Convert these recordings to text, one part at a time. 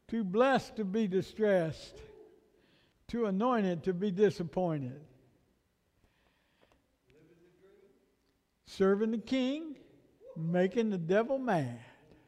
too blessed to be distressed, too anointed to be disappointed. Serving the King, making the devil mad.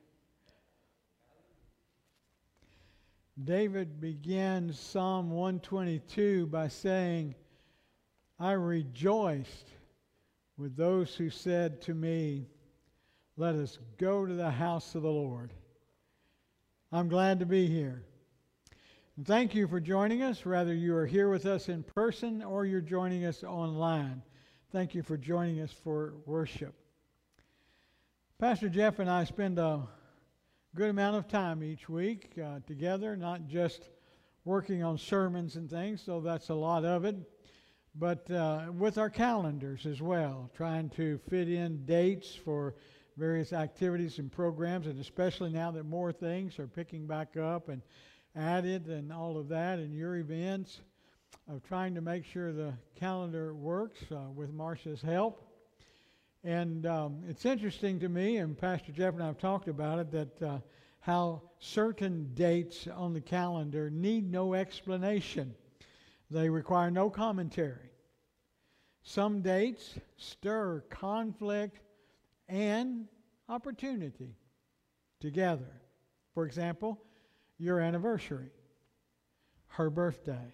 David begins Psalm 122 by saying, I rejoiced with those who said to me, let us go to the house of the Lord. I'm glad to be here. And thank you for joining us, whether you are here with us in person or you're joining us online. Thank you for joining us for worship. Pastor Jeff and I spend a good amount of time each week together, not just working on sermons and things, so that's a lot of it, but with our calendars as well, trying to fit in dates for various activities and programs, and especially now that more things are picking back up and added and all of that, and your events, of trying to make sure the calendar works with Marcia's help. And it's interesting to me, and Pastor Jeff and I have talked about it, that how certain dates on the calendar need no explanation. They require no commentary. Some dates stir conflict and opportunity together. For example, your anniversary, her birthday.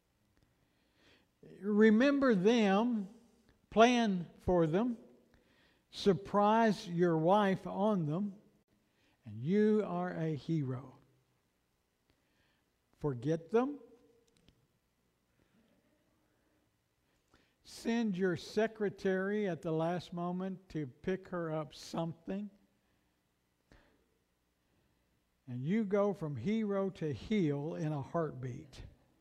Remember them, plan for them, surprise your wife on them, and you are a hero. Forget them. Send your secretary at the last moment to pick her up something. And you go from hero to heel in a heartbeat.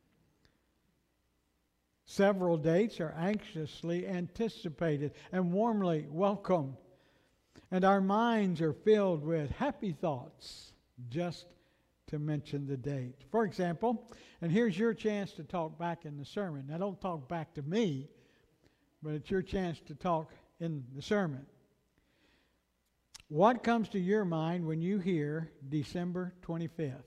Several dates are anxiously anticipated and warmly welcomed. And our minds are filled with happy thoughts, just to mention the date. For example, and here's your chance to talk back in the sermon. Now, don't talk back to me, but it's your chance to talk in the sermon. What comes to your mind when you hear December 25th?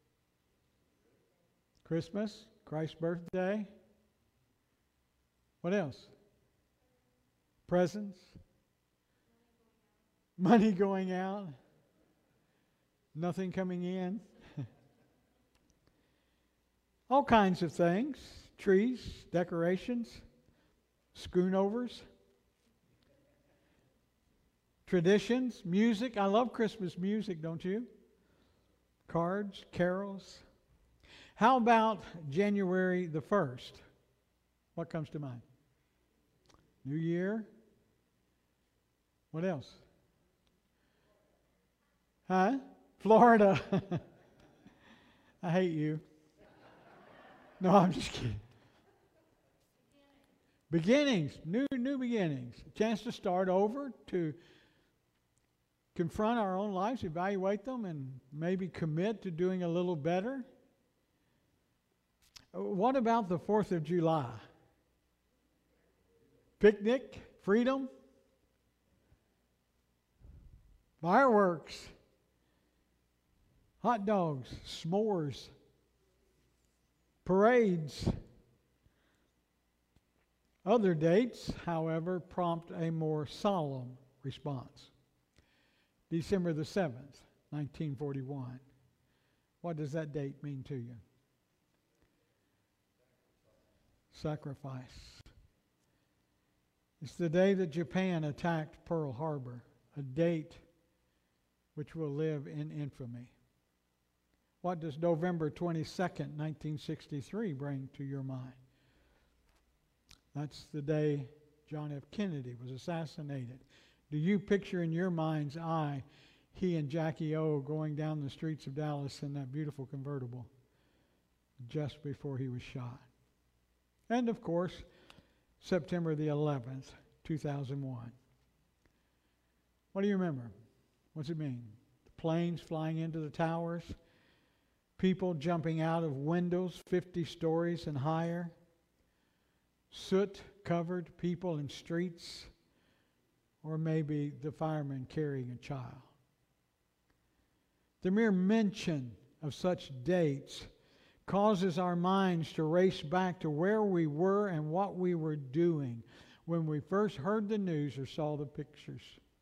Christmas? Christ's birthday? What else? Presents? Money going out? Nothing coming in? All kinds of things. Trees, decorations, schoonovers, traditions, music. I love Christmas music, don't you? Cards, carols. How about January the 1st? What comes to mind? New Year. What else? Huh? Florida. I hate you. No, I'm just kidding. Beginnings, new beginnings. A chance to start over, to confront our own lives, evaluate them, and maybe commit to doing a little better. What about the 4th of July? Picnic, freedom, fireworks, hot dogs, s'mores, parades. Other dates, however, prompt a more solemn response. December the 7th, 1941. What does that date mean to you? Sacrifice. It's the day that Japan attacked Pearl Harbor, a date which will live in infamy. What does November 22nd, 1963 bring to your mind? That's the day John F. Kennedy was assassinated. Do you picture in your mind's eye he and Jackie O going down the streets of Dallas in that beautiful convertible just before he was shot? And of course, September the 11th, 2001. What do you remember? What's it mean? The planes flying into the towers, people jumping out of windows 50 stories and higher, soot-covered people in streets, or maybe the fireman carrying a child. The mere mention of such dates causes our minds to race back to where we were and what we were doing when we first heard the news or saw the pictures.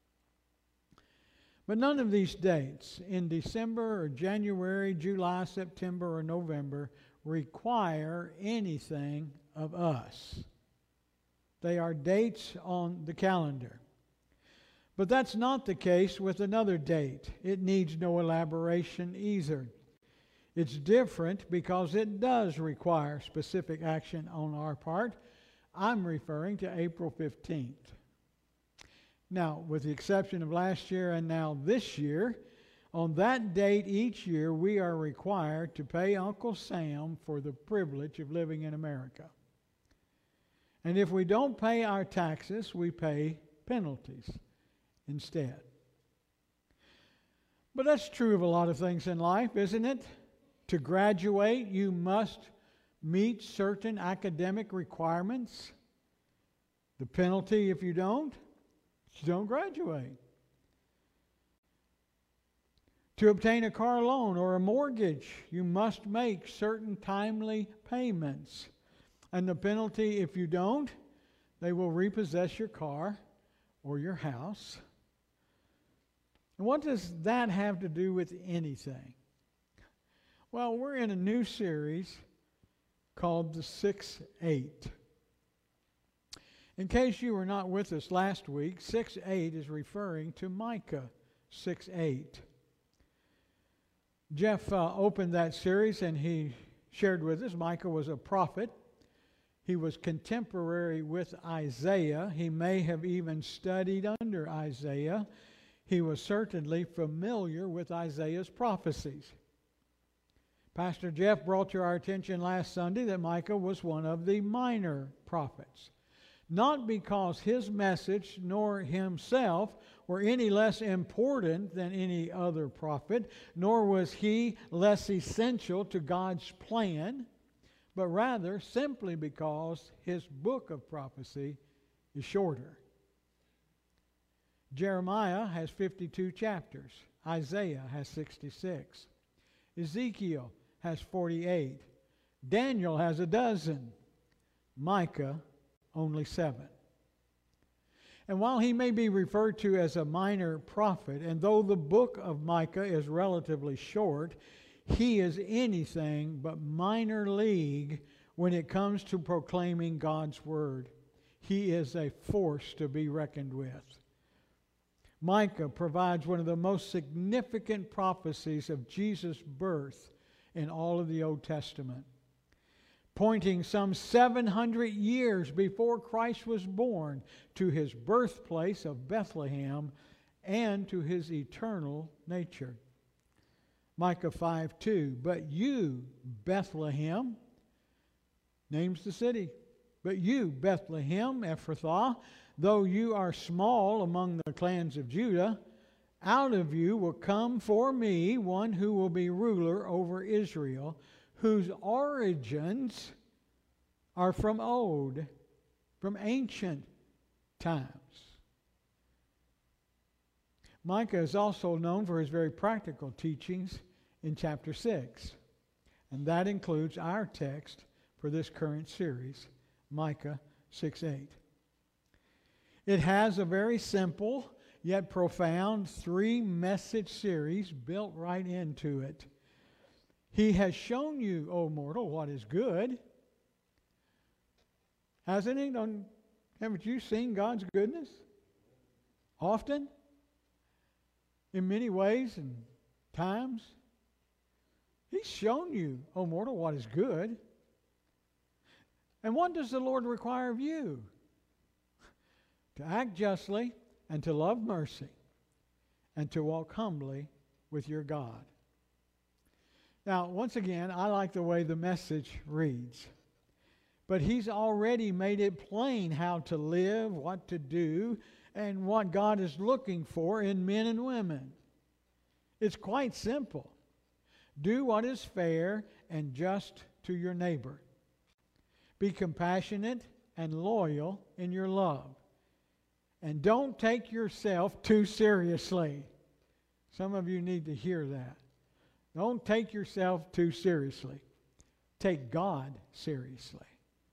But none of these dates in December or January, July, September, or November require anything of us. They are dates on the calendar. But that's not the case with another date. It needs no elaboration either. It's different because it does require specific action on our part. I'm referring to April 15th. Now, with the exception of last year and now this year, on that date each year we are required to pay Uncle Sam for the privilege of living in America. And if we don't pay our taxes, we pay penalties instead. But that's true of a lot of things in life, isn't it? To graduate, you must meet certain academic requirements. The penalty, if you don't graduate. To obtain a car loan or a mortgage, you must make certain timely payments. And the penalty, if you don't, they will repossess your car or your house. And what does that have to do with anything? Well, we're in a new series called the 6-8. In case you were not with us last week, 6-8 is referring to Micah 6-8. Jeff opened that series and he shared with us Micah was a prophet. He was contemporary with Isaiah. He may have even studied under Isaiah. He was certainly familiar with Isaiah's prophecies. Pastor Jeff brought to our attention last Sunday that Micah was one of the minor prophets. Not because his message nor himself were any less important than any other prophet, nor was he less essential to God's plan, but rather simply because his book of prophecy is shorter. Jeremiah has 52 chapters. Isaiah has 66. Ezekiel has 48. Daniel has 12. Micah only 7. And while he may be referred to as a minor prophet, and though the book of Micah is relatively short, he is anything but minor league when it comes to proclaiming God's word. He is a force to be reckoned with. Micah provides one of the most significant prophecies of Jesus' birth in all of the Old Testament, pointing some 700 years before Christ was born to his birthplace of Bethlehem and to his eternal nature. Micah 5:2, but you, Bethlehem, names the city, but you, Bethlehem, Ephrathah, though you are small among the clans of Judah, out of you will come for me one who will be ruler over Israel, whose origins are from old, from ancient times. Micah is also known for his very practical teachings in chapter 6, and that includes our text for this current series, Micah 6:8. It has a very simple yet profound 3-message series built right into it. He has shown you, O mortal, what is good. Hasn't he? Haven't you seen God's goodness? Often? In many ways and times? He's shown you, O mortal, what is good. And what does the Lord require of you? To act justly and to love mercy and to walk humbly with your God. Now, once again, I like the way the message reads. But he's already made it plain how to live, what to do, and what God is looking for in men and women. It's quite simple. Do what is fair and just to your neighbor. Be compassionate and loyal in your love. And don't take yourself too seriously. Some of you need to hear that. Don't take yourself too seriously. Take God seriously.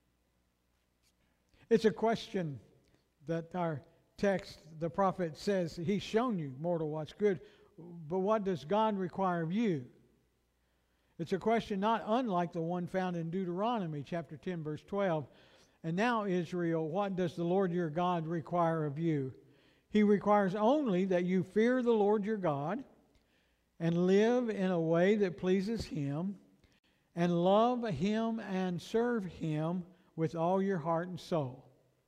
It's a question that our text, the prophet says, He's shown you, mortal, what's good, but what does God require of you? It's a question not unlike the one found in Deuteronomy chapter 10, verse 12. And now, Israel, what does the Lord your God require of you? He requires only that you fear the Lord your God and live in a way that pleases Him and love Him and serve Him with all your heart and soul.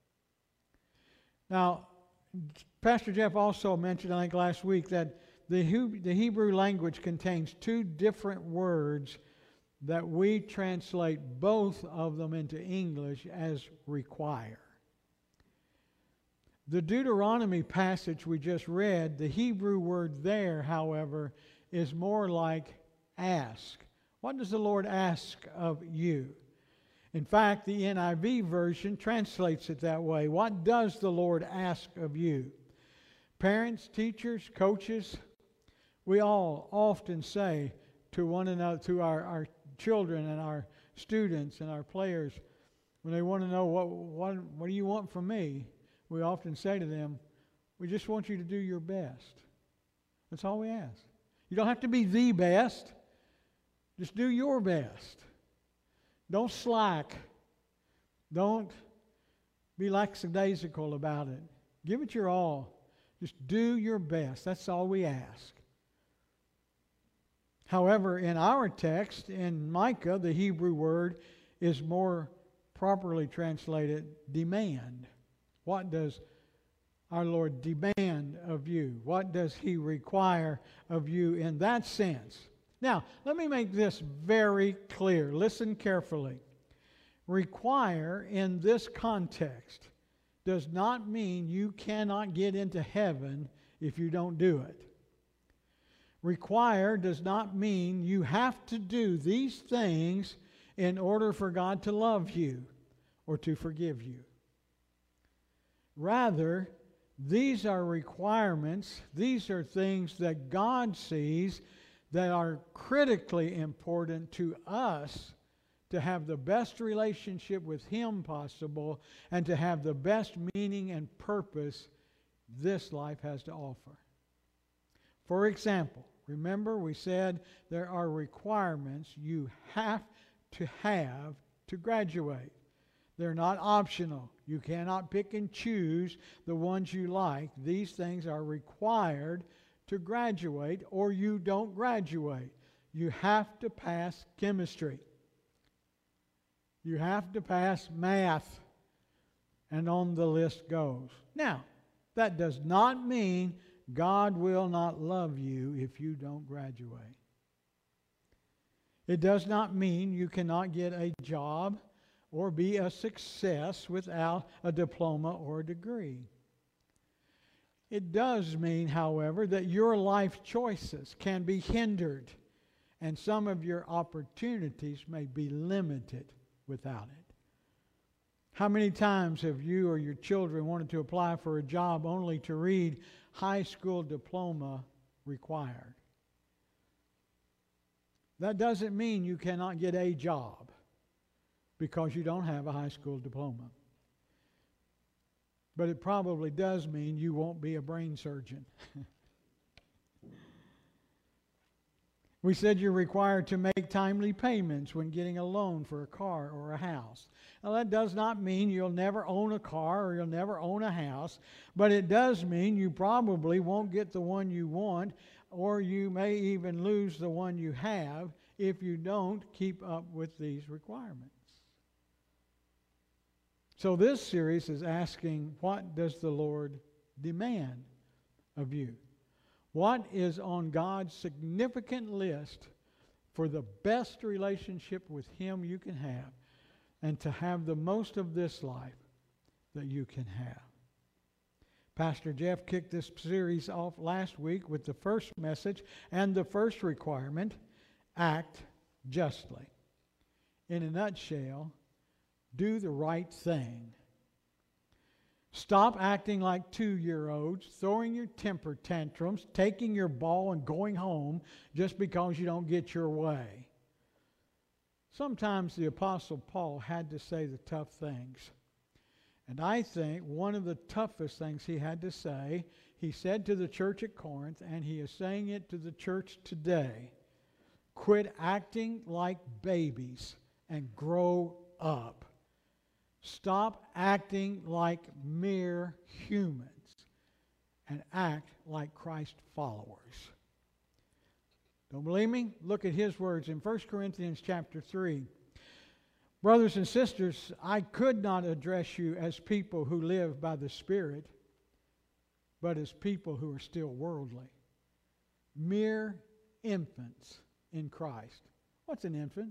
Now, Pastor Jeff also mentioned, I think last week, that the Hebrew language contains two different words that we translate both of them into English as require. The Deuteronomy passage we just read, the Hebrew word there, however, is more like ask. What does the Lord ask of you? In fact, the NIV version translates it that way. What does the Lord ask of you? Parents, teachers, coaches, we all often say to one another, to our children and our students and our players, when they want to know what do you want from me, we often say to them, we just want you to do your best. That's all we ask. You don't have to be the best. Just do your best. Don't slack. Don't be lackadaisical about it. Give it your all. Just do your best. That's all we ask. However, in our text, in Micah, the Hebrew word is more properly translated demand. What does our Lord demand of you? What does He require of you in that sense? Now, let me make this very clear. Listen carefully. Require in this context does not mean you cannot get into heaven if you don't do it. Require does not mean you have to do these things in order for God to love you or to forgive you. Rather, these are requirements, these are things that God sees that are critically important to us to have the best relationship with Him possible and to have the best meaning and purpose this life has to offer. For example, remember we said there are requirements you have to graduate. They're not optional. You cannot pick and choose the ones you like. These things are required to graduate or you don't graduate. You have to pass chemistry. You have to pass math. And on the list goes. Now, that does not mean God will not love you if you don't graduate. It does not mean you cannot get a job or be a success without a diploma or a degree. It does mean, however, that your life choices can be hindered and some of your opportunities may be limited without it. How many times have you or your children wanted to apply for a job only to read high school diploma required? That doesn't mean you cannot get a job because you don't have a high school diploma. But it probably does mean you won't be a brain surgeon. We said you're required to make timely payments when getting a loan for a car or a house. Now that does not mean you'll never own a car or you'll never own a house, but it does mean you probably won't get the one you want, or you may even lose the one you have if you don't keep up with these requirements. So this series is asking, what does the Lord demand of you? What is on God's significant list for the best relationship with Him you can have and to have the most of this life that you can have? Pastor Jeff kicked this series off last week with the first message and the first requirement, act justly. In a nutshell, do the right thing. Stop acting like 2-year-olds, throwing your temper tantrums, taking your ball and going home just because you don't get your way. Sometimes the Apostle Paul had to say the tough things. And I think one of the toughest things he had to say, he said to the church at Corinth, and he is saying it to the church today: quit acting like babies and grow up. Stop acting like mere humans and act like Christ followers. Don't believe me? Look at his words in 1 Corinthians chapter 3. Brothers and sisters, I could not address you as people who live by the Spirit, but as people who are still worldly. Mere infants in Christ. What's an infant?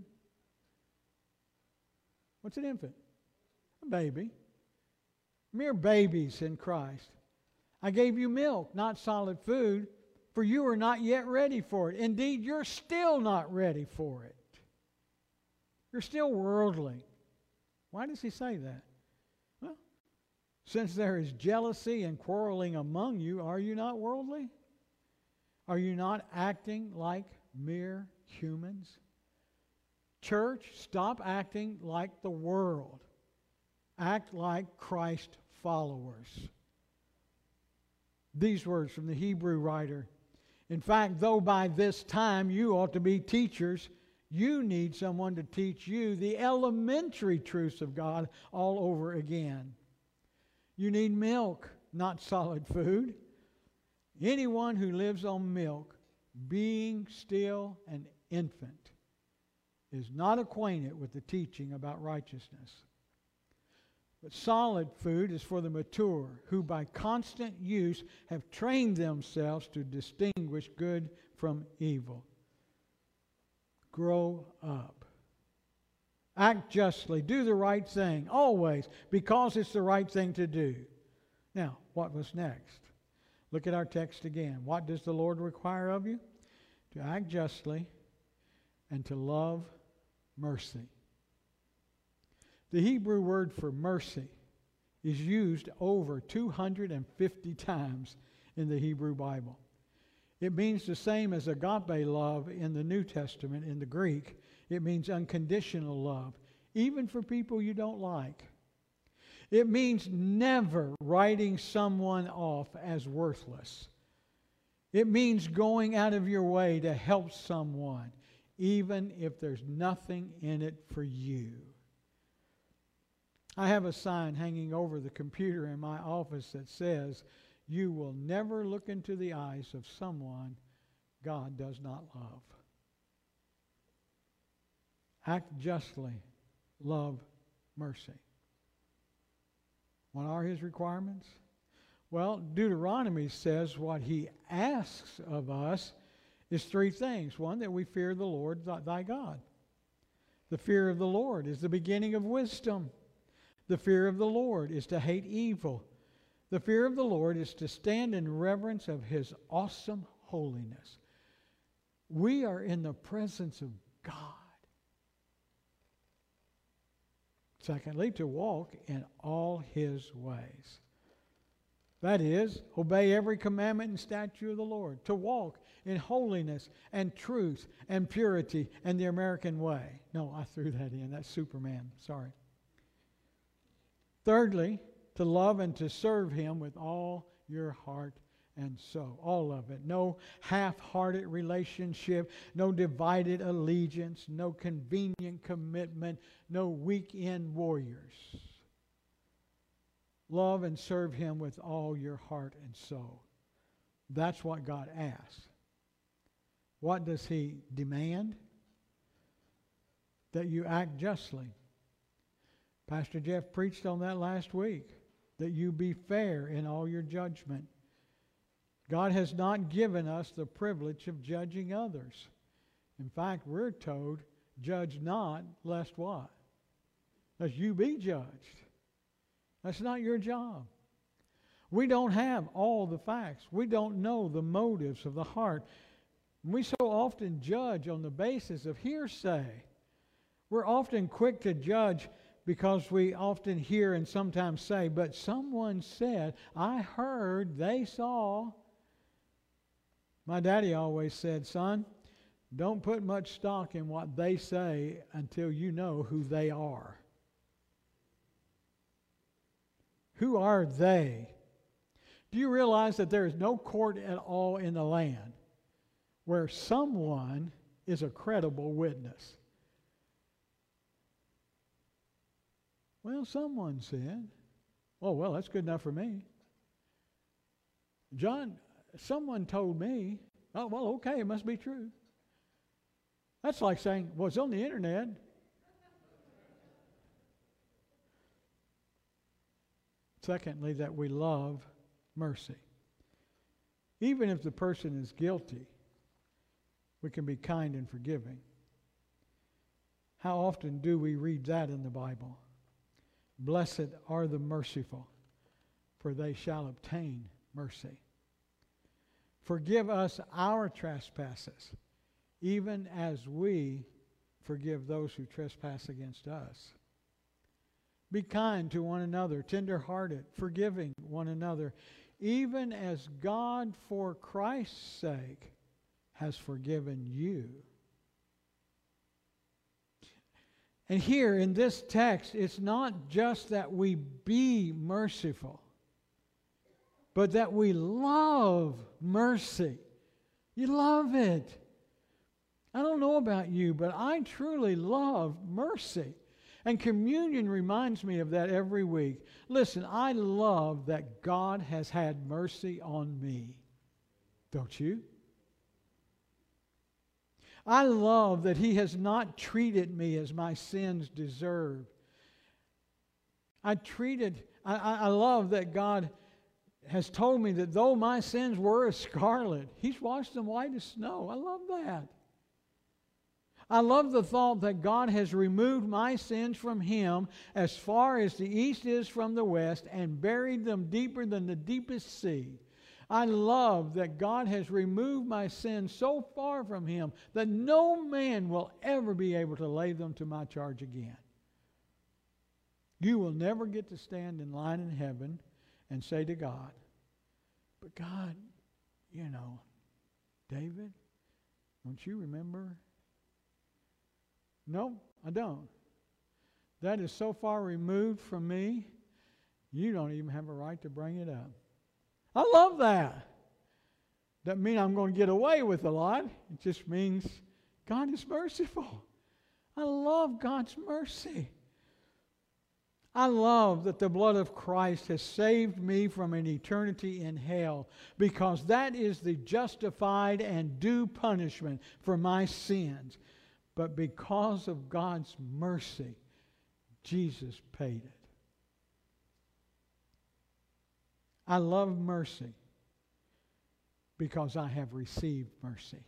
What's an infant? A baby. Mere babies in Christ. I gave you milk, not solid food, for you are not yet ready for it. Indeed, you're still not ready for it. You're still worldly. Why does he say that? Well, since there is jealousy and quarreling among you, are you not worldly? Are you not acting like mere humans? Church, stop acting like the world. Act like Christ followers. These words from the Hebrew writer. In fact, though by this time you ought to be teachers, you need someone to teach you the elementary truths of God all over again. You need milk, not solid food. Anyone who lives on milk, being still an infant, is not acquainted with the teaching about righteousness. But solid food is for the mature, who by constant use have trained themselves to distinguish good from evil. Grow up. Act justly. Do the right thing, always, because it's the right thing to do. Now, what was next? Look at our text again. What does the Lord require of you? To act justly and to love mercy. The Hebrew word for mercy is used over 250 times in the Hebrew Bible. It means the same as agape love in the New Testament in the Greek. It means unconditional love, even for people you don't like. It means never writing someone off as worthless. It means going out of your way to help someone, even if there's nothing in it for you. I have a sign hanging over the computer in my office that says, "You will never look into the eyes of someone God does not love." Act justly, love mercy. What are his requirements? Well, Deuteronomy says what he asks of us is three things. One, that we fear the Lord thy God. The fear of the Lord is the beginning of wisdom. The fear of the Lord is to hate evil. The fear of the Lord is to stand in reverence of his awesome holiness. We are in the presence of God. Secondly, to walk in all his ways. That is, obey every commandment and statute of the Lord. To walk in holiness and truth and purity and the American way. No, I threw that in. That's Superman. Sorry. Thirdly, to love and to serve him with all your heart and soul. All of it. No half-hearted relationship. No divided allegiance. No convenient commitment. No weekend warriors. Love and serve him with all your heart and soul. That's what God asks. What does he demand? That you act justly. Pastor Jeff preached on that last week, that you be fair in all your judgment. God has not given us the privilege of judging others. In fact, we're told, judge not, lest what? Lest you be judged. That's not your job. We don't have all the facts. We don't know the motives of the heart. We so often judge on the basis of hearsay. We're often quick to judge because we often hear and sometimes say, but someone said, I heard, they saw. My daddy always said, son, don't put much stock in what they say until you know who they are. Who are they? Do you realize that there is no court at all in the land where someone is a credible witness? Well, someone said. Oh, well, that's good enough for me. John, someone told me. Oh, well, okay, it must be true. That's like saying, well, it's on the internet. Secondly, that we love mercy. Even if the person is guilty, we can be kind and forgiving. How often do we read that in the Bible? Blessed are the merciful, for they shall obtain mercy. Forgive us our trespasses, even as we forgive those who trespass against us. Be kind to one another, tender-hearted, forgiving one another, even as God, for Christ's sake, has forgiven you. And here in this text, it's not just that we be merciful, but that we love mercy. You love it. I don't know about you, but I truly love mercy. And communion reminds me of that every week. Listen, I love that God has had mercy on me. Don't you? I love that He has not treated me as my sins deserve. I love that God has told me that though my sins were as scarlet, He's washed them white as snow. I love that. I love the thought that God has removed my sins from Him as far as the east is from the west and buried them deeper than the deepest sea. I love that God has removed my sins so far from Him that no man will ever be able to lay them to my charge again. You will never get to stand in line in heaven and say to God, but God, you know, David, don't you remember? No, I don't. That is so far removed from me, you don't even have a right to bring it up. I love that. Doesn't mean I'm going to get away with a lot. It just means God is merciful. I love God's mercy. I love that the blood of Christ has saved me from an eternity in hell, because that is the justified and due punishment for my sins. But because of God's mercy, Jesus paid it. I love mercy because I have received mercy.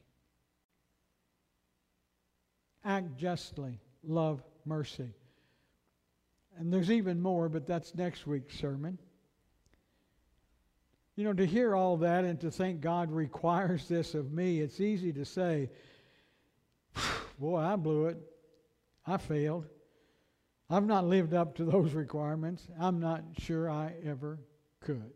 Act justly, love mercy. And there's even more, but that's next week's sermon. You know, to hear all that and to think God requires this of me, it's easy to say, boy, I blew it. I failed. I've not lived up to those requirements. I'm not sure I ever could.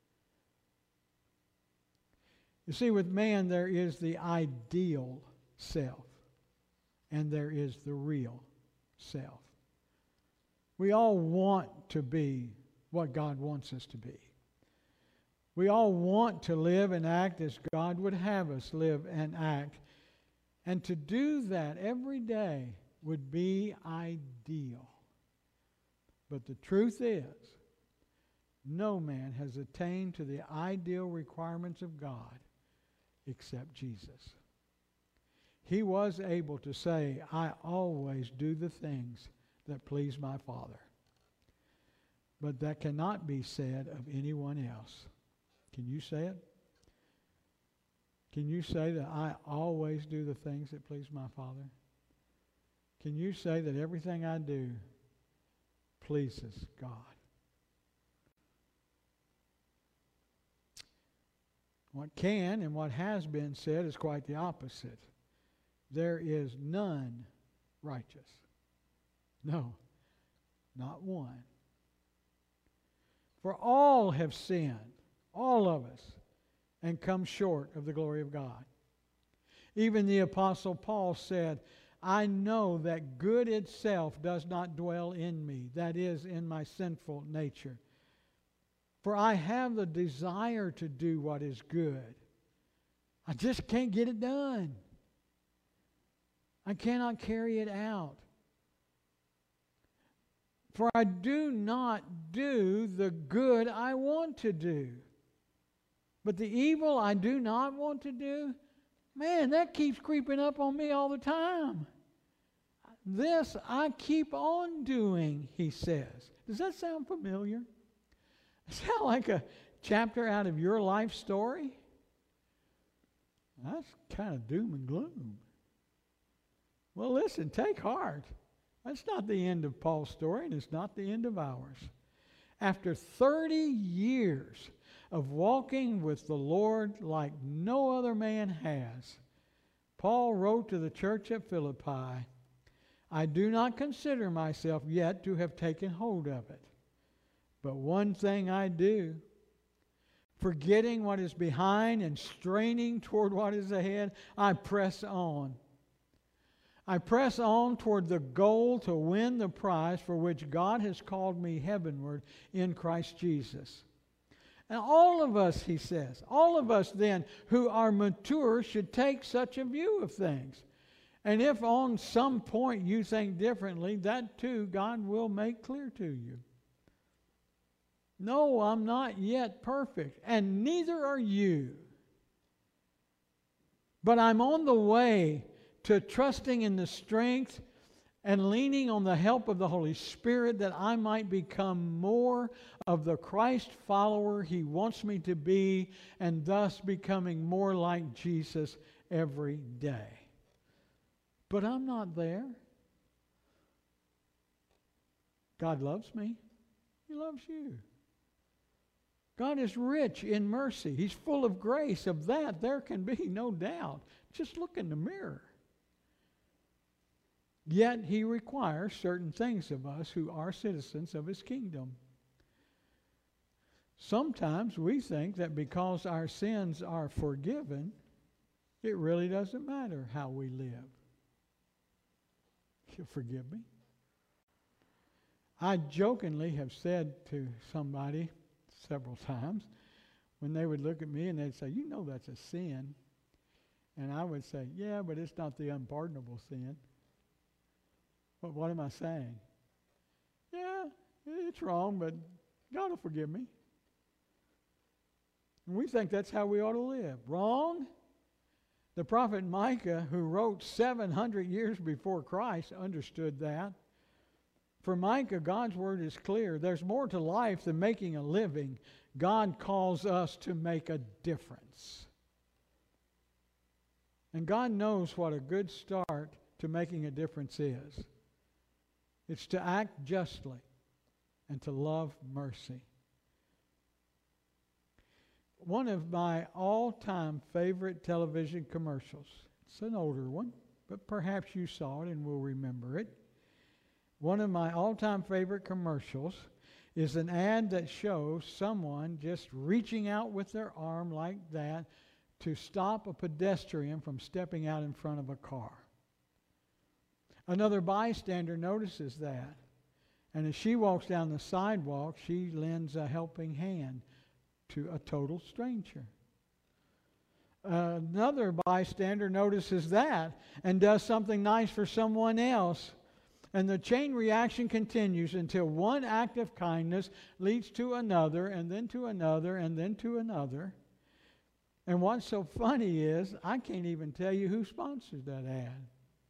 You see, with man, there is the ideal self, and there is the real self. We all want to be what God wants us to be. We all want to live and act as God would have us live and act. And to do that every day would be ideal. But the truth is, no man has attained to the ideal requirements of God except Jesus. He was able to say, I always do the things that please my Father. But that cannot be said of anyone else. Can you say it? Can you say that I always do the things that please my Father? Can you say that everything I do pleases God? What can and what has been said is quite the opposite. There is none righteous. No, not one. For all have sinned, all of us, and come short of the glory of God. Even the Apostle Paul said, I know that good itself does not dwell in me, that is, in my sinful nature. For I have the desire to do what is good. I just can't get it done. I cannot carry it out. For I do not do the good I want to do. But the evil I do not want to do, man, that keeps creeping up on me all the time. This I keep on doing, he says. Does that sound familiar? Sound like a chapter out of your life story? That's kind of doom and gloom. Well, listen, take heart. That's not the end of Paul's story, and it's not the end of ours. After 30 years of walking with the Lord like no other man has, Paul wrote to the church at Philippi, I do not consider myself yet to have taken hold of it. But one thing I do, forgetting what is behind and straining toward what is ahead, I press on. I press on toward the goal to win the prize for which God has called me heavenward in Christ Jesus. And all of us, he says, all of us then who are mature should take such a view of things. And if on some point you think differently, that too God will make clear to you. No, I'm not yet perfect, and neither are you. But I'm on the way to trusting in the strength and leaning on the help of the Holy Spirit that I might become more of the Christ follower He wants me to be, and thus becoming more like Jesus every day. But I'm not there. God loves me. He loves you. God is rich in mercy. He's full of grace. Of that, there can be no doubt. Just look in the mirror. Yet He requires certain things of us who are citizens of His kingdom. Sometimes we think that because our sins are forgiven, it really doesn't matter how we live. You'll forgive me. I jokingly have said to somebody several times when they would look at me and they'd say, you know that's a sin. And I would say, yeah, but it's not the unpardonable sin. But what am I saying? Yeah, it's wrong, but God will forgive me. And we think that's how we ought to live. Wrong? The prophet Micah, who wrote 700 years before Christ, understood that. For Micah, God's word is clear. There's more to life than making a living. God calls us to make a difference. And God knows what a good start to making a difference is. It's to act justly and to love mercy. One of my all-time favorite television commercials, it's an older one, but perhaps you saw it and will remember it. One of my all-time favorite commercials is an ad that shows someone just reaching out with their arm like that to stop a pedestrian from stepping out in front of a car. Another bystander notices that, and as she walks down the sidewalk, she lends a helping hand to a total stranger. Another bystander notices that and does something nice for someone else. And the chain reaction continues until one act of kindness leads to another, and then to another, and then to another. And what's so funny is I can't even tell you who sponsored that ad.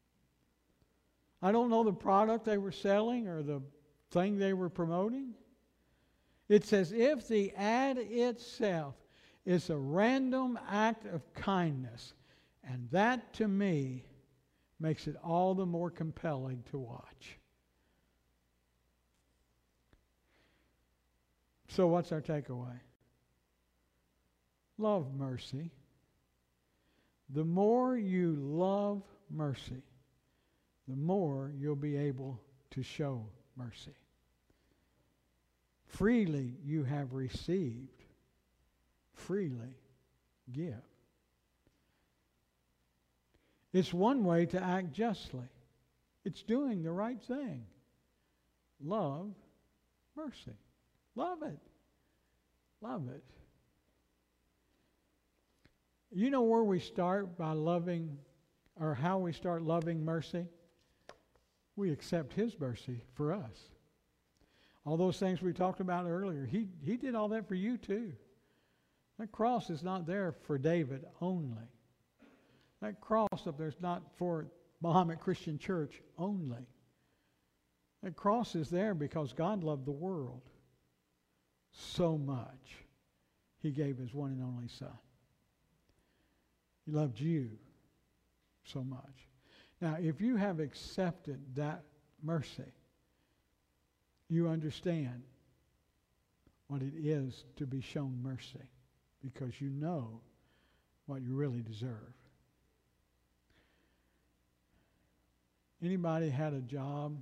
I don't know the product they were selling or the thing they were promoting. It's as if the ad itself is a random act of kindness. And that, to me, makes it all the more compelling to watch. So what's our takeaway? Love mercy. The more you love mercy, the more you'll be able to show mercy. Freely you have received. Freely give. It's one way to act justly. It's doing the right thing. Love mercy. Love it. Love it. You know where we start by loving, or how we start loving mercy? We accept His mercy for us. All those things we talked about earlier, He did all that for you too. That cross is not there for David only. That cross up there is not for Muhammad Christian Church only. That cross is there because God loved the world so much. He gave His one and only Son. He loved you so much. Now, if you have accepted that mercy, you understand what it is to be shown mercy because you know what you really deserve. Anybody had a job,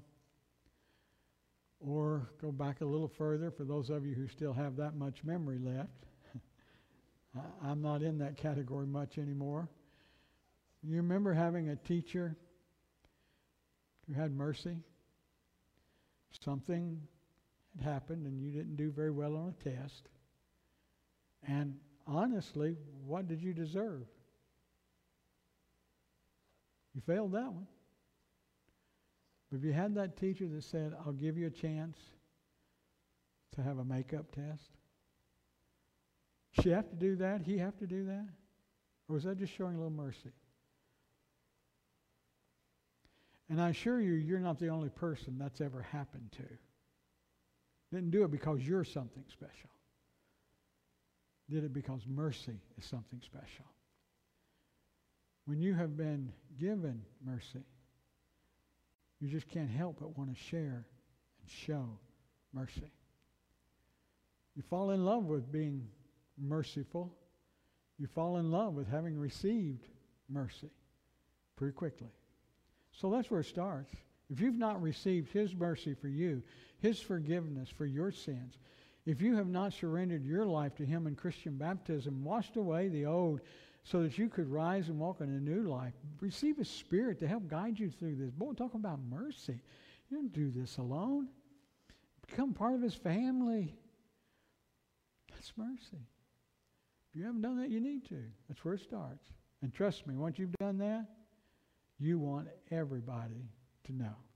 or go back a little further for those of you who still have that much memory left? I'm not in that category much anymore. You remember having a teacher who had mercy? Something had happened and you didn't do very well on a test. And honestly, what did you deserve? You failed that one. But if you had that teacher that said, I'll give you a chance to have a makeup test, she have to do that? He have to do that? Or was that just showing a little mercy? And I assure you, you're not the only person that's ever happened to. Didn't do it because you're something special. Did it because mercy is something special. When you have been given mercy, you just can't help but want to share and show mercy. You fall in love with being merciful. You fall in love with having received mercy pretty quickly. So that's where it starts. If you've not received His mercy for you, His forgiveness for your sins, if you have not surrendered your life to Him in Christian baptism, washed away the old so that you could rise and walk in a new life, receive His Spirit to help guide you through this. Boy, talk about mercy. You don't do this alone. Become part of His family. That's mercy. If you haven't done that, you need to. That's where it starts. And trust me, once you've done that, you want everybody to know.